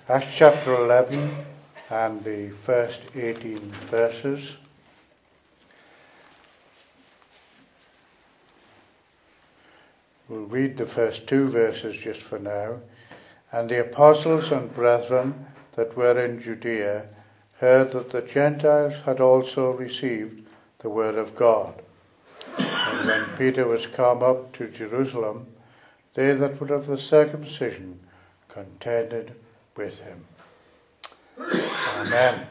Acts chapter 11 and the first 18 verses. We'll read the first 2 verses just for now. And the apostles and brethren that were in Judea heard that the Gentiles had also received the word of God. And when Peter was come up to Jerusalem, they that were of the circumcision contended with him. Amen.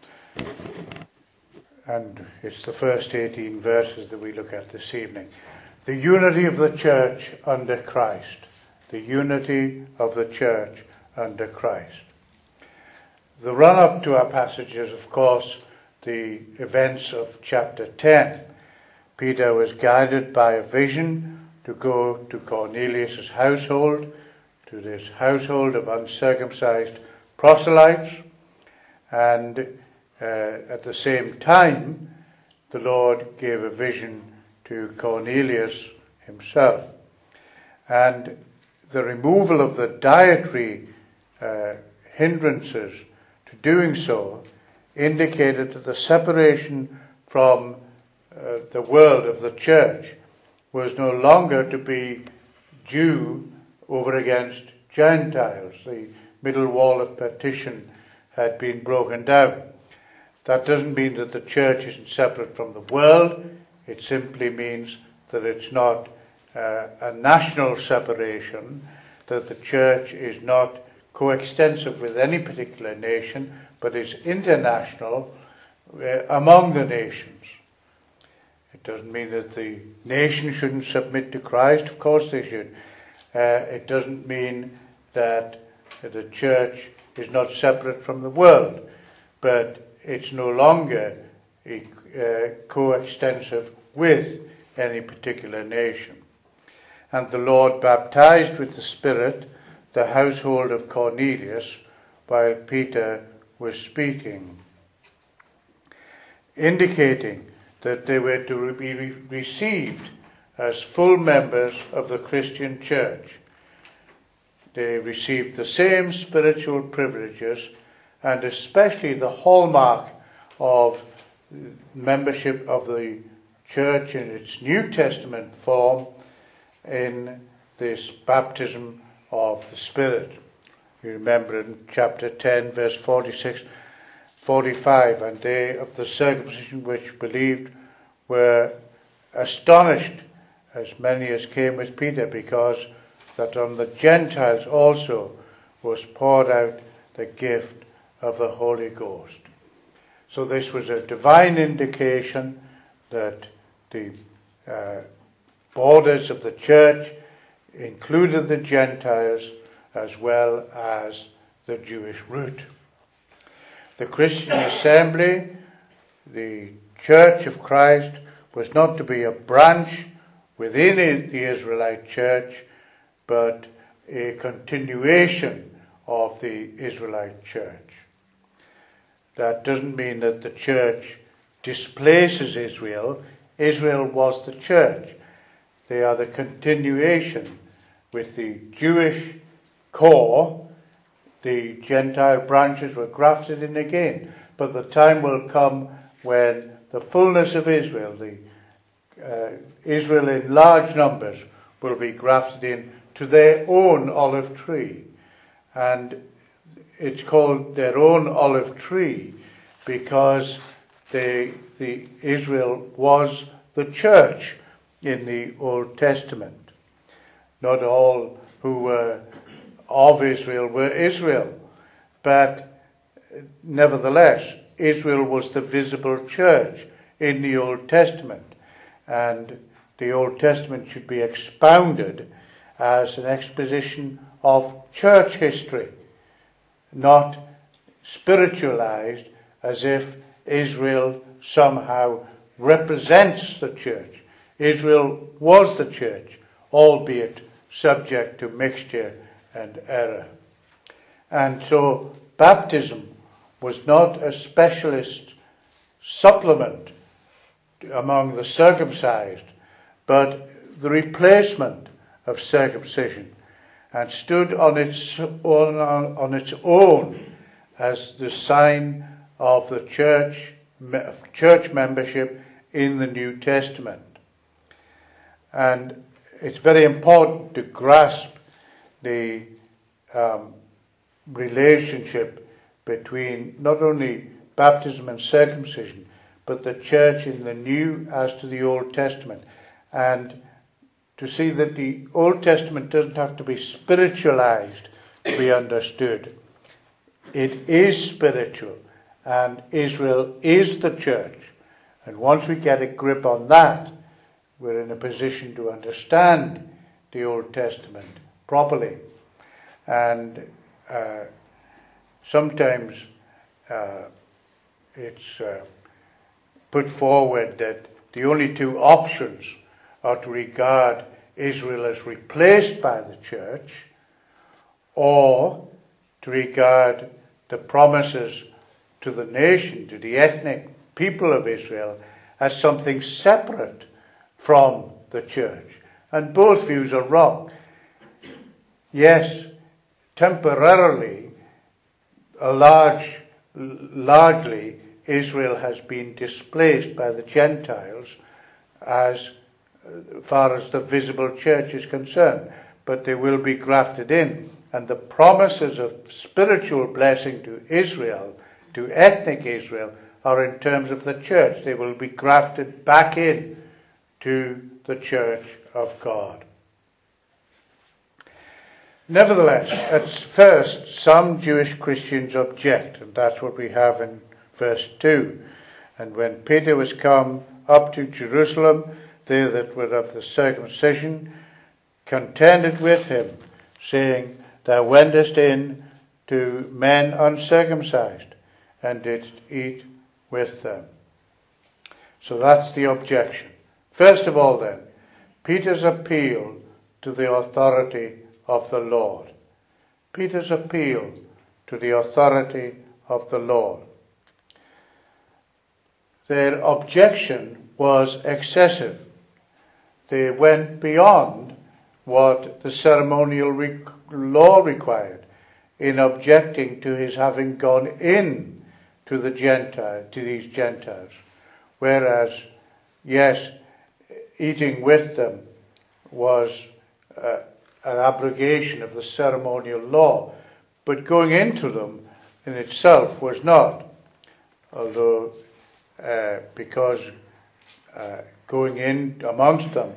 And it's the first 18 verses that we look at this evening. The unity of the church under Christ. The unity of the church under Christ. The run-up to our passage is, of course, the events of chapter 10. Peter was guided by a vision to go to Cornelius' household, to this household of uncircumcised proselytes, and at the same time, the Lord gave a vision to Cornelius himself. And the removal of the dietary hindrances to doing so indicated that the separation from the world of the church was no longer to be Jew over against Gentiles. The middle wall of partition had been broken down. That doesn't mean that the church isn't separate from the world. It simply means that it's not a national separation, that the church is not coextensive with any particular nation, but is international among the nations. It doesn't mean that the nation shouldn't submit to Christ. Of course they should. It doesn't mean that the church is not separate from the world, but it's no longer coextensive with any particular nation. And the Lord baptized with the Spirit the household of Cornelius while Peter was speaking, indicating that they were to be received as full members of the Christian church. They received the same spiritual privileges, and especially the hallmark of membership of the church in its New Testament form in this baptism of the Spirit. You remember in chapter 10, verse 46, 45, and they of the circumcision which believed were astonished, as many as came with Peter, because that on the Gentiles also was poured out the gift of the Holy Ghost. So this was a divine indication that the borders of the church included the Gentiles as well as the Jewish root. The Christian assembly, the Church of Christ, was not to be a branch within the Israelite church, but a continuation of the Israelite church. That doesn't mean that the church displaces Israel. Israel was the church. They are the continuation with the Jewish core. The Gentile branches were grafted in again. But the time will come when the fullness of Israel, Israel in large numbers, will be grafted in to their own olive tree. And it's called their own olive tree because Israel was the church in the Old Testament. Not all who were of Israel were Israel, but nevertheless, Israel was the visible church in the Old Testament. And the Old Testament should be expounded as an exposition of church history, not spiritualized as if Israel somehow represents the church. Israel was the church, albeit subject to mixture and error. And so baptism was not a specialist supplement among the circumcised, but the replacement of circumcision. and stood on its own as the sign of the church membership in the New Testament. And it's very important to grasp the relationship between not only baptism and circumcision, but the church in the New as to the Old Testament. And to see that the Old Testament doesn't have to be spiritualized to be understood. It is spiritual, and Israel is the church. And once we get a grip on that, we're in a position to understand the Old Testament properly. And sometimes it's put forward that the only two options are to regard Israel as replaced by the church, or to regard the promises to the nation, to the ethnic people of Israel, as something separate from the church. And both views are wrong. Yes, temporarily, largely, Israel has been displaced by the Gentiles as far as the visible church is concerned, but they will be grafted in. And the promises of spiritual blessing to Israel, to ethnic Israel, are in terms of the church. They will be grafted back in to the church of God. Nevertheless, at first, some Jewish Christians object, and that's what we have in verse 2. And when Peter was come up to Jerusalem, they that were of the circumcision contended with him, saying, Thou wentest in to men uncircumcised, and didst eat with them. So that's the objection. First of all then, Peter's appeal to the authority of the Lord. Peter's appeal to the authority of the Lord. Their objection was excessive. They went beyond what the ceremonial law required in objecting to his having gone in to these Gentiles. Whereas, yes, eating with them was an abrogation of the ceremonial law, but going into them in itself was not. Although, because going in amongst them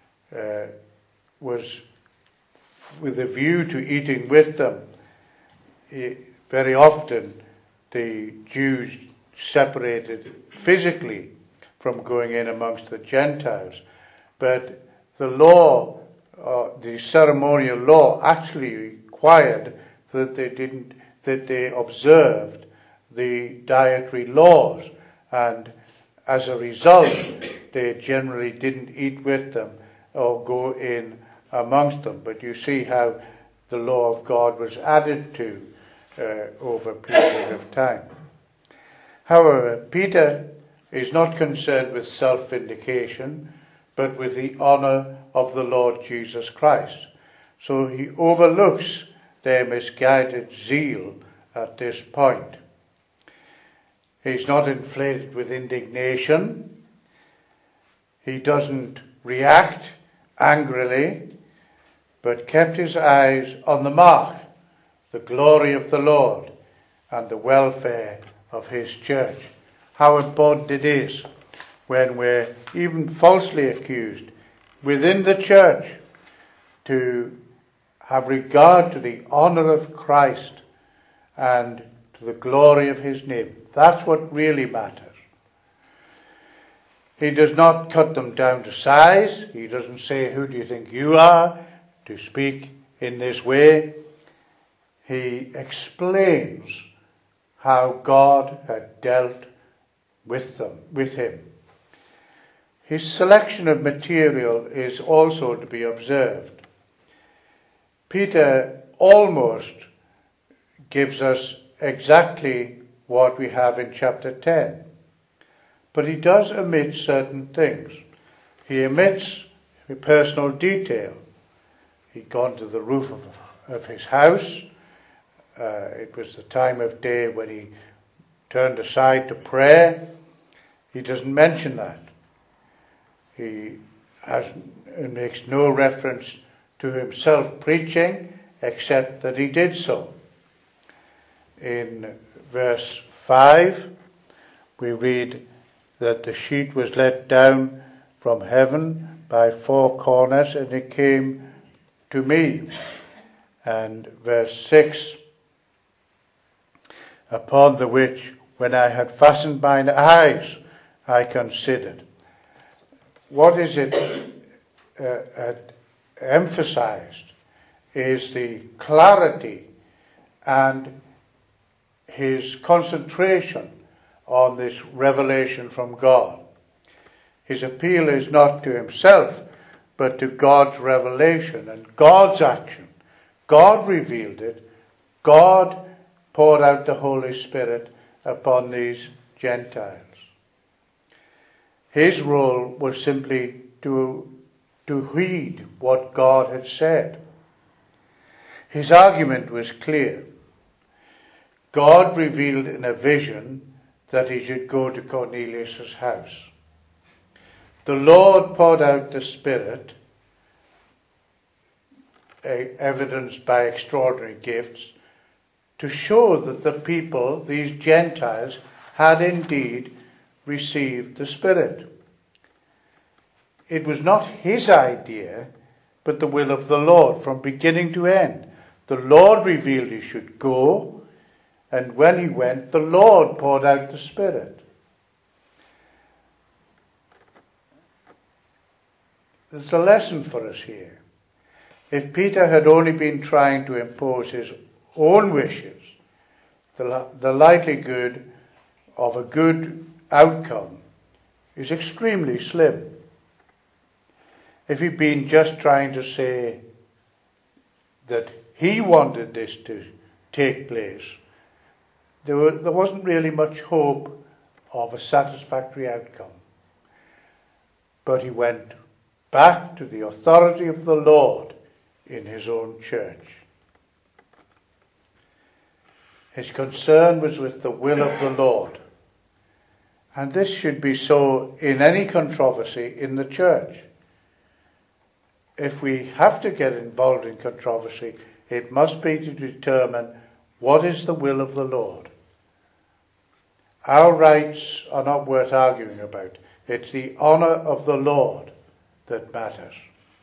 was with a view to eating with them, very often the Jews separated physically from going in amongst the Gentiles. But the law, the ceremonial law, actually required that they observed the dietary laws, and as a result, they generally didn't eat with them or go in amongst them. But you see how the law of God was added to over a period of time. However, Peter is not concerned with self-vindication, but with the honor of the Lord Jesus Christ. So he overlooks their misguided zeal at this point. He's not inflated with indignation. He doesn't react angrily, but kept his eyes on the mark, the glory of the Lord, and the welfare of his church. How important it is when we're even falsely accused within the church to have regard to the honor of Christ and to the glory of his name. That's what really matters. He does not cut them down to size. He doesn't say, who do you think you are to speak in this way? He explains how God had dealt with him. His selection of material is also to be observed. Peter almost gives us exactly what we have in chapter 10. But he does omit certain things. He omits a personal detail. He'd gone to the roof of of his house. It was the time of day when he turned aside to prayer. He doesn't mention that. He makes no reference to himself preaching, except that he did so. In verse 5, we read that the sheet was let down from heaven by four corners, and it came to me. And verse 6, upon the which, when I had fastened mine eyes, I considered. What is it emphasized is the clarity and his concentration on this revelation from God. His appeal is not to himself, but to God's revelation and God's action. God revealed it. God poured out the Holy Spirit upon these Gentiles. His role was simply to heed what God had said. His argument was clear. God revealed in a vision that he should go to Cornelius' house. The Lord poured out the Spirit, evidenced by extraordinary gifts, to show that the people, these Gentiles, had indeed received the Spirit. It was not his idea, but the will of the Lord from beginning to end. The Lord revealed he should go, and when he went, the Lord poured out the Spirit. There's a lesson for us here. If Peter had only been trying to impose his own wishes, the likelihood of a good outcome is extremely slim. If he'd been just trying to say that he wanted this to take place, there wasn't really much hope of a satisfactory outcome. But he went back to the authority of the Lord in his own church. His concern was with the will of the Lord. And this should be so in any controversy in the church. If we have to get involved in controversy, it must be to determine what is the will of the Lord. Our rights are not worth arguing about. It's the honor of the Lord that matters.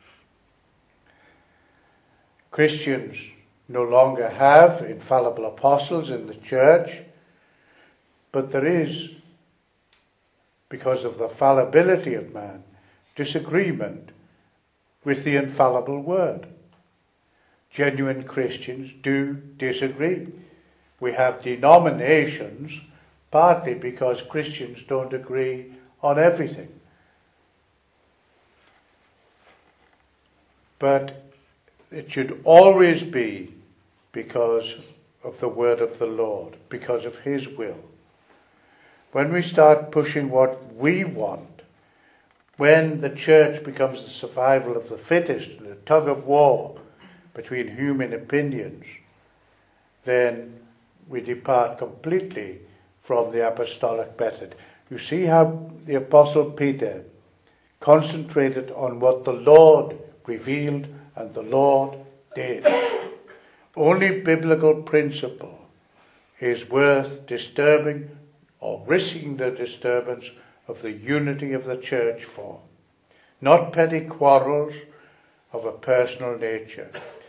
Christians no longer have infallible apostles in the church, but there is, because of the fallibility of man, disagreement with the infallible word. Genuine Christians do disagree. We have denominations partly because Christians don't agree on everything. But it should always be because of the word of the Lord, because of his will. When we start pushing what we want, when the church becomes the survival of the fittest, the tug of war between human opinions, then we depart completely from the apostolic method. You see how the Apostle Peter concentrated on what the Lord revealed and the Lord did. Only biblical principle is worth disturbing or risking the disturbance of the unity of the church for. Not petty quarrels of a personal nature.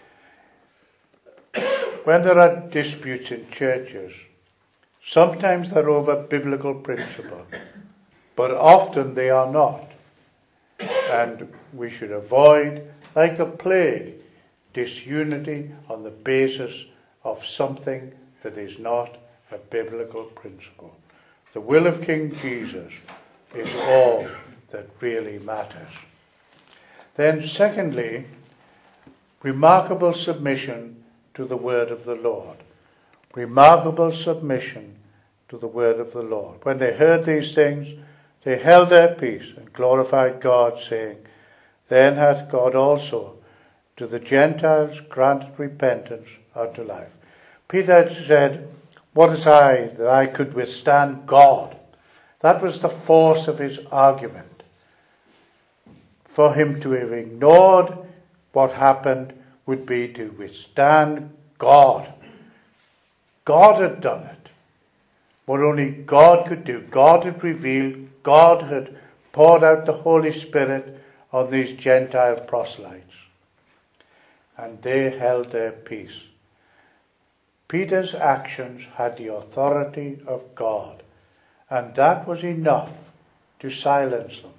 When there are disputes in churches, sometimes they're over biblical principle, but often they are not. And we should avoid, like the plague, disunity on the basis of something that is not a biblical principle. The will of King Jesus is all that really matters. Then secondly, remarkable submission to the word of the Lord. Remarkable submission to the word of the Lord. When they heard these things, they held their peace and glorified God, saying, Then hath God also to the Gentiles granted repentance unto life. Peter said, what is I that I could withstand God? That was the force of his argument. For him to have ignored what happened would be to withstand God. God had done it. What only God could do. God had revealed, God had poured out the Holy Spirit on these Gentile proselytes. And they held their peace. Peter's actions had the authority of God, and that was enough to silence them.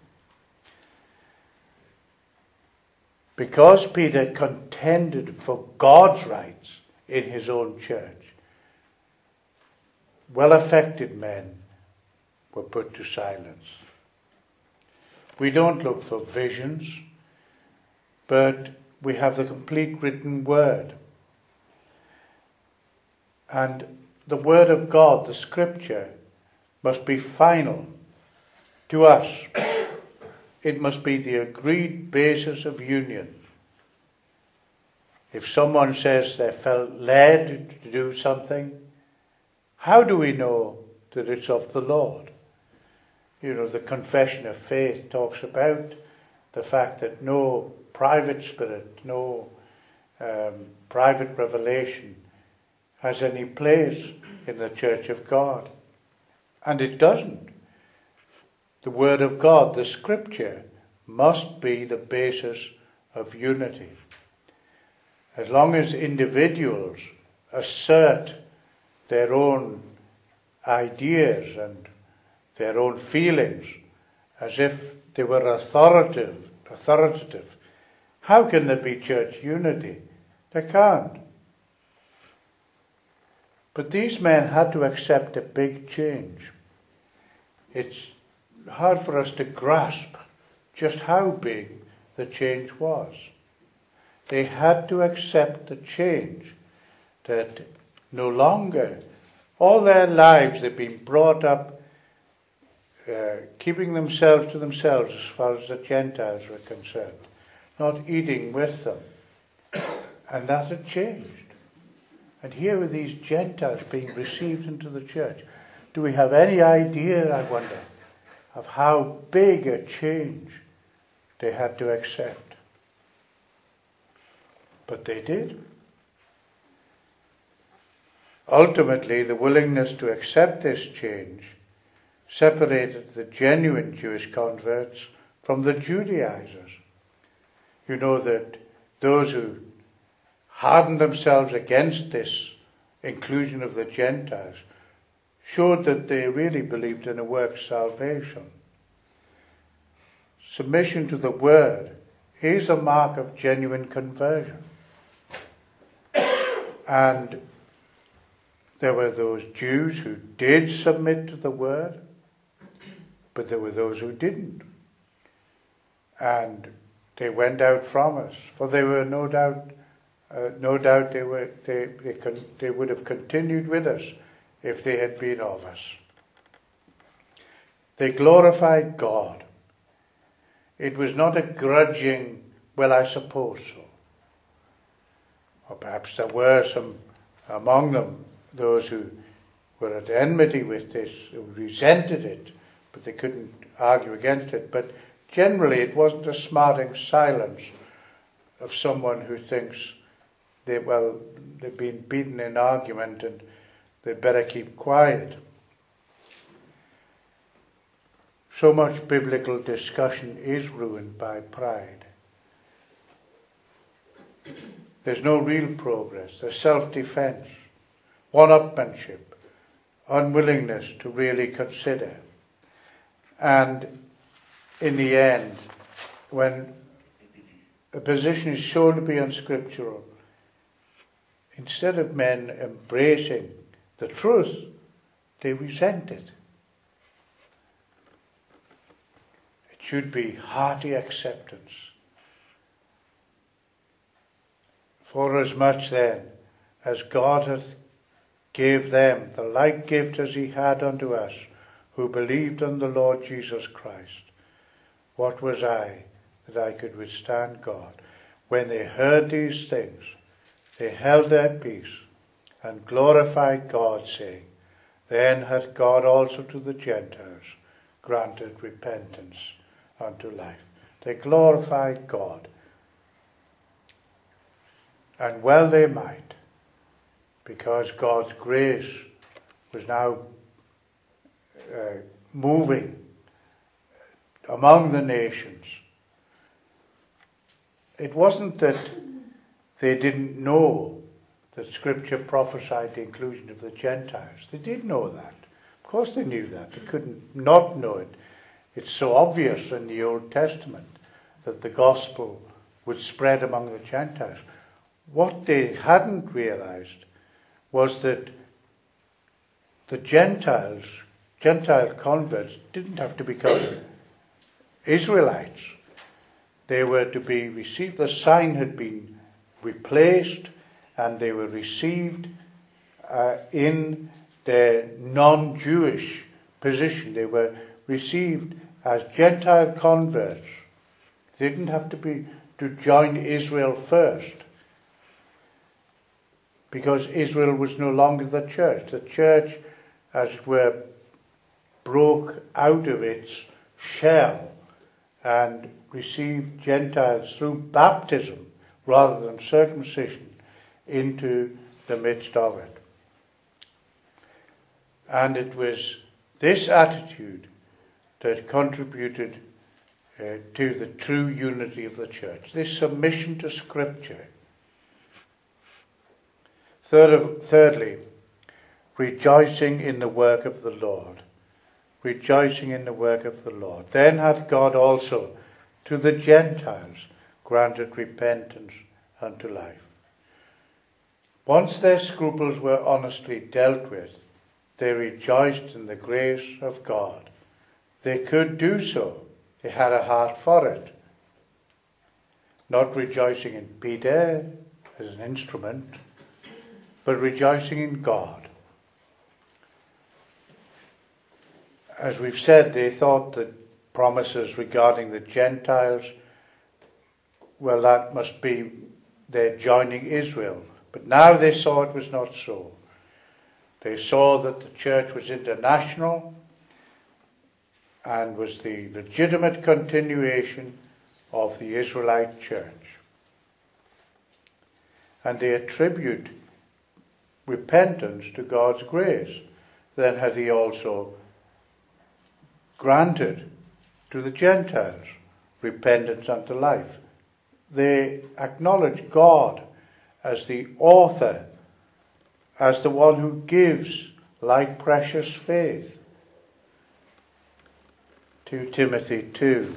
Because Peter contended for God's rights in his own church, well-affected men were put to silence. We don't look for visions, but we have the complete written word. And the word of God, the scripture, must be final to us. It must be the agreed basis of union. If someone says they felt led to do something, how do we know that it's of the Lord? The Confession of Faith talks about the fact that no private spirit, no private revelation has any place in the Church of God. And it doesn't. The Word of God, the Scripture, must be the basis of unity. As long as individuals assert their own ideas and their own feelings as if they were authoritative, how can there be church unity? They can't. But these men had to accept a big change. It's hard for us to grasp just how big the change was. They had to accept the change that no longer, all their lives they've been brought up keeping themselves to themselves as far as the Gentiles were concerned, not eating with them. And that had changed. And here were these Gentiles being received into the church. Do we have any idea, I wonder, of how big a change they had to accept? But they did. Ultimately, the willingness to accept this change separated the genuine Jewish converts from the Judaizers. You know that those who hardened themselves against this inclusion of the Gentiles showed that they really believed in a work salvation. Submission to the Word is a mark of genuine conversion. And there were those Jews who did submit to the Word, but there were those who didn't. And they went out from us, for they were no doubt they would have continued with us if they had been of us. They glorified God. It was not a grudging, well, I suppose so. Or perhaps there were some among them, those who were at enmity with this, who resented it, but they couldn't argue against it. But generally it wasn't a smarting silence of someone who thinks they've been beaten in argument and they'd better keep quiet. So much biblical discussion is ruined by pride. There's no real progress. There's self-defense, one-upmanship, unwillingness to really consider. And in the end, when a position is shown to be unscriptural, instead of men embracing the truth, they resent it. It should be hearty acceptance. Forasmuch then as God hath gave them the like gift as he had unto us, who believed on the Lord Jesus Christ, what was I that I could withstand God? when they heard these things, they held their peace and glorified God, saying, Then hath God also to the Gentiles granted repentance unto life. They glorified God. And well they might, because God's grace was now moving among the nations. It wasn't that they didn't know that Scripture prophesied the inclusion of the Gentiles. They did know that. Of course they knew that. They couldn't not know it. It's so obvious in the Old Testament that the gospel would spread among the Gentiles. What they hadn't realized was that the Gentile converts didn't have to become Israelites. They were to be received. The sign had been replaced, and they were received in their non-Jewish position. They were received as Gentile converts. They didn't have to join Israel first, because Israel was no longer the church. The church, as it were, broke out of its shell and received Gentiles through baptism rather than circumcision into the midst of it. And it was this attitude that contributed to the true unity of the church, this submission to Scripture. Thirdly, rejoicing in the work of the Lord. Rejoicing in the work of the Lord. Then hath God also to the Gentiles granted repentance unto life. Once their scruples were honestly dealt with, they rejoiced in the grace of God. They could do so. They had a heart for it. Not rejoicing in Peter as an instrument, but rejoicing in God. As we've said, they thought that promises regarding the Gentiles, well, that must be their joining Israel. But now they saw it was not so. They saw that the church was international and was the legitimate continuation of the Israelite church. And they attribute repentance to God's grace. Then hath he also granted to the Gentiles repentance unto life. They acknowledge God as the author, as the one who gives like precious faith. 2 Timothy 2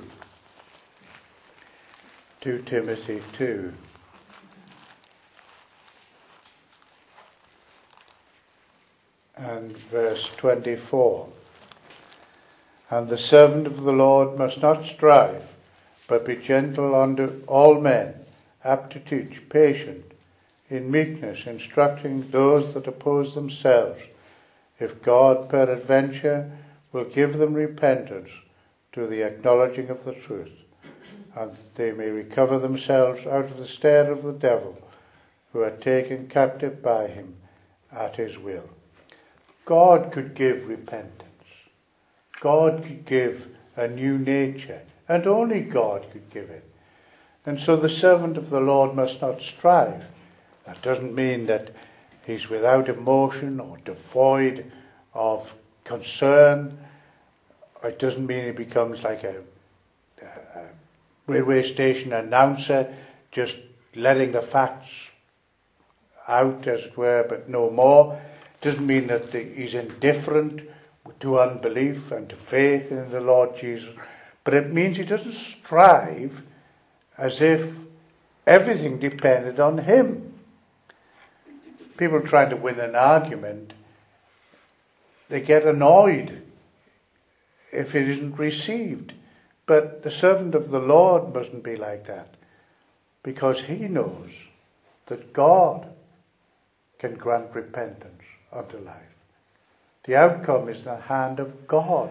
and verse 24. And the servant of the Lord must not strive, but be gentle unto all men, apt to teach, patient, in meekness, instructing those that oppose themselves, if God peradventure will give them repentance to the acknowledging of the truth, and they may recover themselves out of the snare of the devil, who are taken captive by him at his will. God could give repentance. God could give a new nature, and only God could give it. And so the servant of the Lord must not strive. That doesn't mean that he's without emotion or devoid of concern. It doesn't mean he becomes like a railway station announcer, just letting the facts out, as it were, but no more. It doesn't mean that he's indifferent to unbelief and to faith in the Lord Jesus, but it means he doesn't strive as if everything depended on him. People trying to win an argument, they get annoyed if it isn't received. But the servant of the Lord mustn't be like that, because he knows that God can grant repentance unto life. The outcome is the hand of God.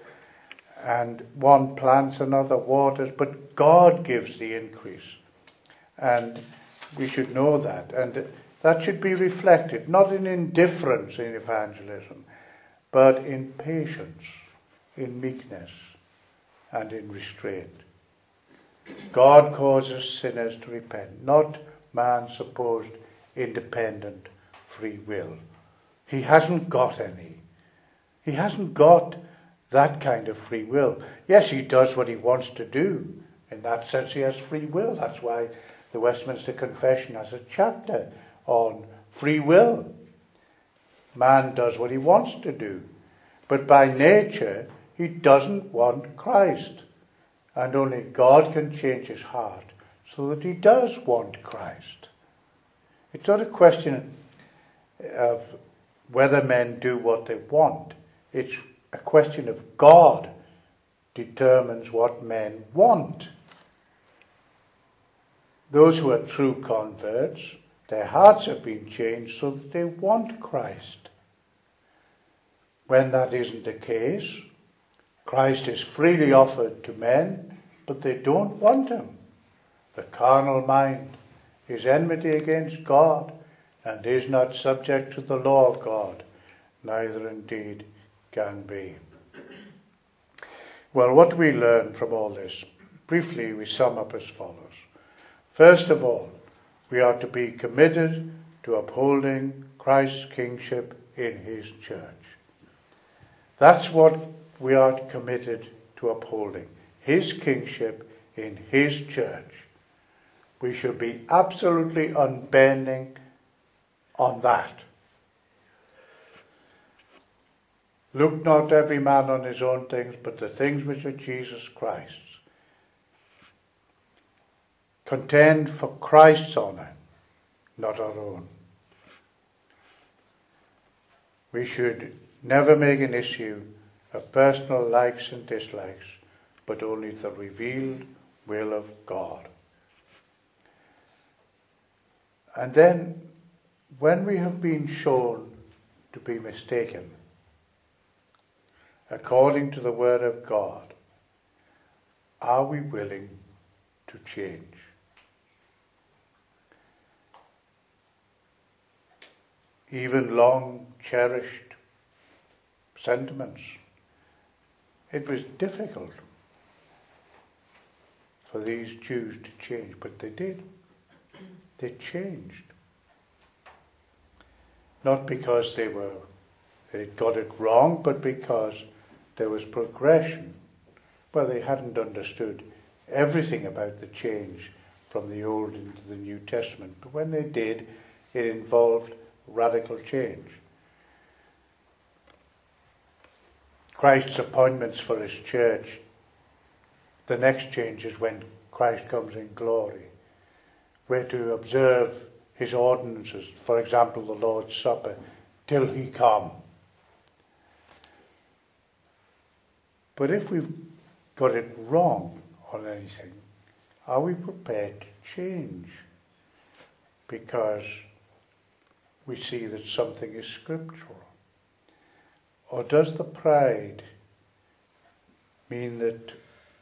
And one plants, another waters, but God gives the increase. And we should know that. And that should be reflected, not in indifference in evangelism, but in patience, in meekness, and in restraint. God causes sinners to repent, not man's supposed independent free will. He hasn't got any. He hasn't got that kind of free will. Yes, he does what he wants to do. In that sense, he has free will. That's why the Westminster Confession has a chapter on free will. Man does what he wants to do. But by nature, he doesn't want Christ. And only God can change his heart so that he does want Christ. It's not a question of whether men do what they want. It's a question of God determines what men want. Those who are true converts, their hearts have been changed so that they want Christ. When that isn't the case, Christ is freely offered to men, but they don't want him. The carnal mind is enmity against God, and is not subject to the law of God, neither indeed can be. Well, what do we learn from all this? Briefly, we sum up as follows. First of all, we are to be committed to upholding Christ's kingship in his church. That's what we are committed to upholding, his kingship in his church. We should be absolutely unbending on that. Look not every man on his own things, but the things which are Jesus Christ's. Contend for Christ's honour, not our own. We should never make an issue of personal likes and dislikes, but only the revealed will of God. And then, when we have been shown to be mistaken, according to the word of God, are we willing to change? Even long cherished sentiments. It was difficult for these Jews to change, but they did. They changed. Not because they got it wrong, but because there was progression. Well, they hadn't understood everything about the change from the Old into the New Testament, but when they did, it involved radical change. Christ's appointments for his church, the next change is when Christ comes in glory. We're to observe his ordinances, for example, the Lord's Supper, till he come. But if we've got it wrong on anything, are we prepared to change? Because we see that something is scriptural. Or does the pride mean that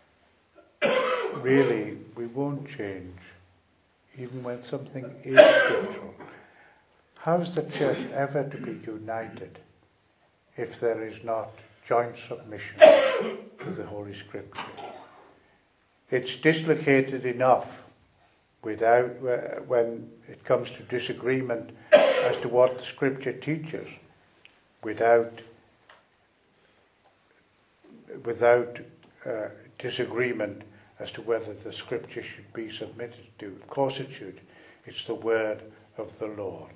really we won't change, even when something is scriptural? How is the church ever to be united if there is not joint submission to the Holy Scripture? It's dislocated enough without when it comes to disagreement as to what the Scripture teaches, without disagreement as to whether the Scripture should be submitted to. Of course it should. It's the word of the Lord.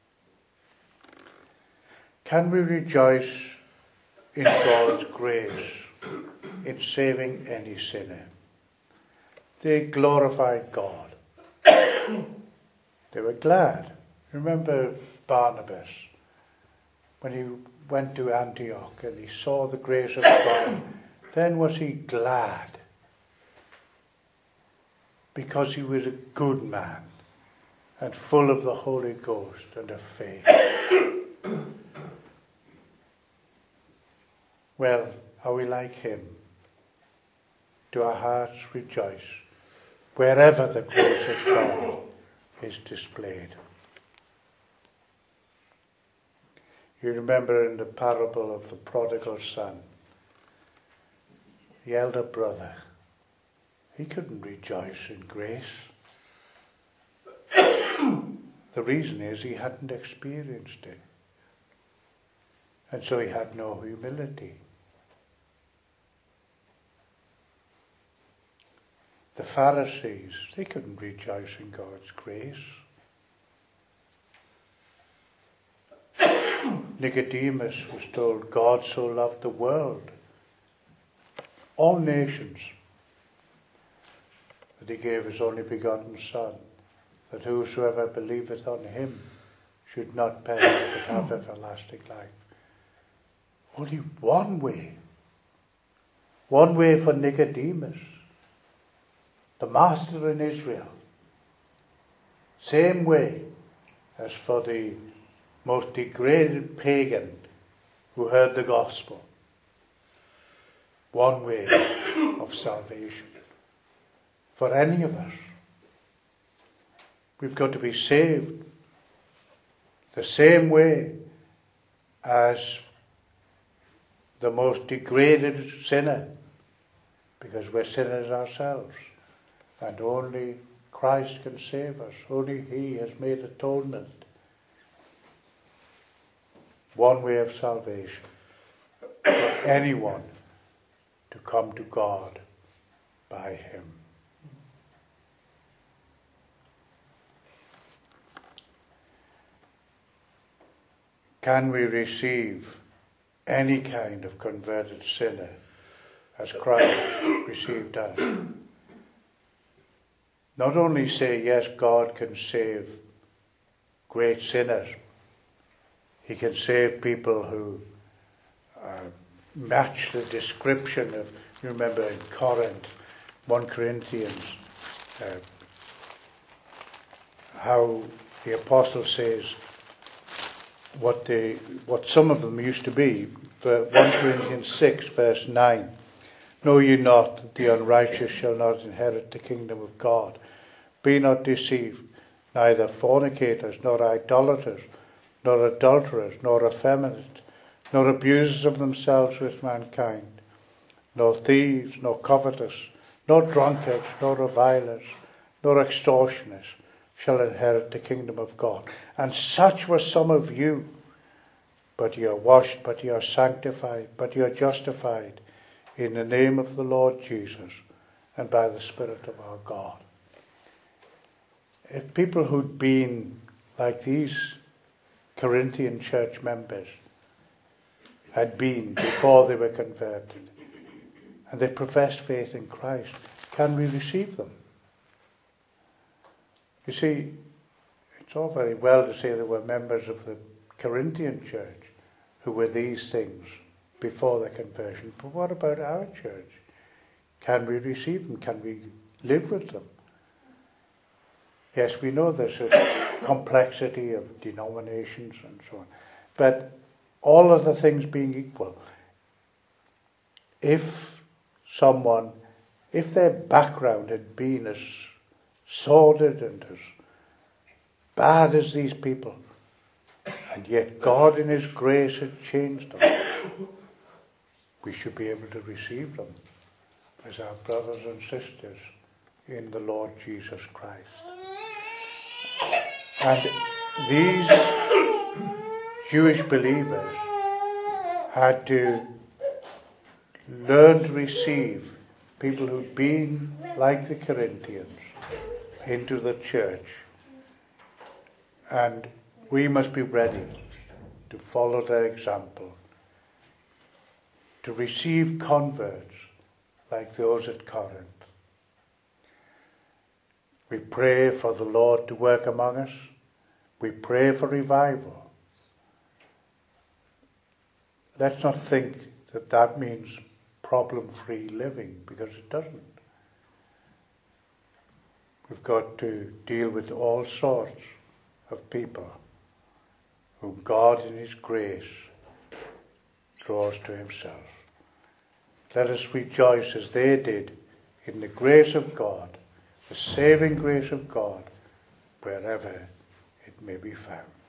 Can we rejoice in God's grace in saving any sinner? They glorified God. They were glad. Remember Barnabas, when he went to Antioch and he saw the grace of God, then was he glad, because he was a good man and full of the Holy Ghost and of faith. Well, are we like him? Do our hearts rejoice wherever the grace of God is displayed. You remember in the parable of the prodigal son, the elder brother, he couldn't rejoice in grace. The reason is he hadn't experienced it. And so he had no humility. The Pharisees, they couldn't rejoice in God's grace. Nicodemus was told God so loved the world, all nations, that he gave his only begotten Son, that whosoever believeth on him should not perish but have everlasting life. Only one way for Nicodemus, the master in Israel. Same way as for the most degraded pagan who heard the gospel. One way of salvation. For any of us, we've got to be saved the same way as the most degraded sinner, because we're sinners ourselves, and only Christ can save us. Only He has made atonement. One way of salvation for anyone to come to God by Him. Can we receive any kind of converted sinner as Christ received us? Not only say, yes, God can save great sinners. He can save people who match the description of, you remember in Corinth, 1 Corinthians, how the apostle says what some of them used to be. For 1 Corinthians 6 verse 9, know ye not that the unrighteous shall not inherit the kingdom of God? Be not deceived, neither fornicators, nor idolaters, nor adulterers, nor effeminate, nor abusers of themselves with mankind, nor thieves, nor covetous, nor drunkards, nor revilers, nor extortioners shall inherit the kingdom of God. And such were some of you. But ye are washed, but ye are sanctified, but ye are justified in the name of the Lord Jesus and by the Spirit of our God. If people who'd been like these Corinthian church members had been before they were converted, and they professed faith in Christ, can we receive them? You see, it's all very well to say there were members of the Corinthian church who were these things before their conversion, but what about our church? Can we receive them? Can we live with them? Yes, we know there's a complexity of denominations and so on, but all of the things being equal, if their background had been as sordid and as bad as these people, and yet God in His grace had changed them, we should be able to receive them as our brothers and sisters in the Lord Jesus Christ. And these Jewish believers had to learn to receive people who'd been like the Corinthians into the church. And we must be ready to follow their example, to receive converts like those at Corinth. We pray for the Lord to work among us. We pray for revival. Let's not think that that means problem-free living, because it doesn't. We've got to deal with all sorts of people whom God in His grace draws to Himself. Let us rejoice as they did in the grace of God, the saving grace of God wherever it may be found.